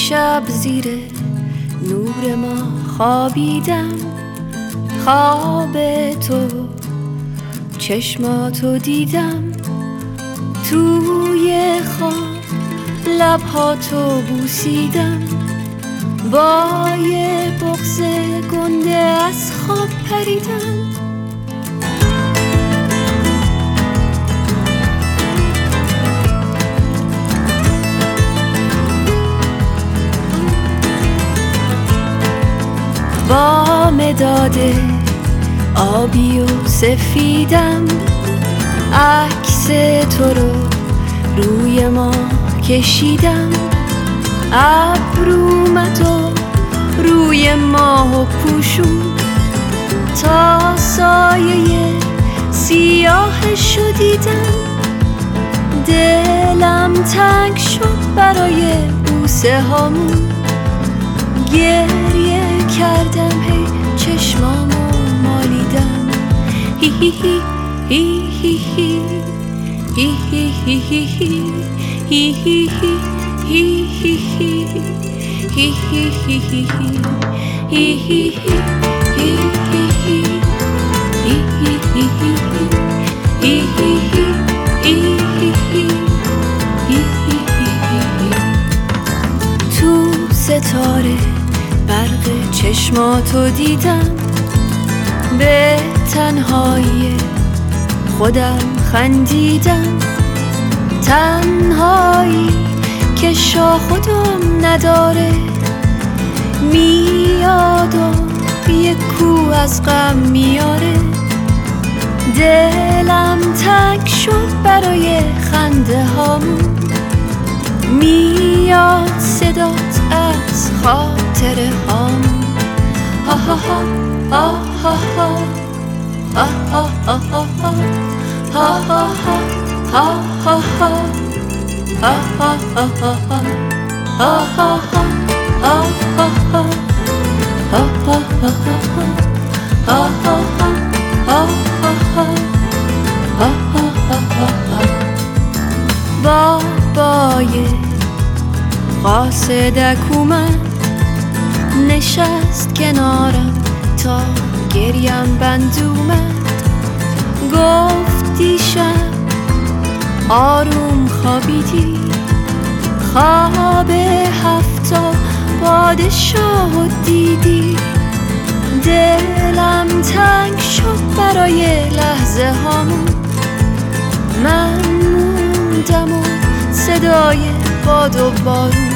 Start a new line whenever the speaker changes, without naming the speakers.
دیشب زیر نور ما خوابیدم، خواب تو چشماتو دیدم، توی خواب لبهاتو بوسیدم، با یه بغض گنده از خواب پریدم. با مداد آبی و سفیدم عکس تو رو روی ما کشیدم، ابرومتو روی ماه پوشون تا سایه سیاهشو دیدم. دلم تنگ شد برای بوسه هامون، گریه کردم هی چشمامو مالیدم. هی هی هی هی هی هی هی هی هی هی تو ستاره برق چشماتو دیدم، به تنهایی خودم خندیدم، تنهایی که شاخ و دم نداره، میاد و یک کو از غم میاره. دلم تنگ شد برای خنده هامون، میاد صدات از خاطره هامون. ها ها ها ها ها ها ها ها ها ها ها ها بابای قاصدک اومد، نشست کنارم تا گریم بند اومد، گفت دیشب آروم خوابیدی، خواب هفتا پادشاه دیدی. دلم تنگ شد برای لحظه هامون، من موندم و صدای باد و بارون.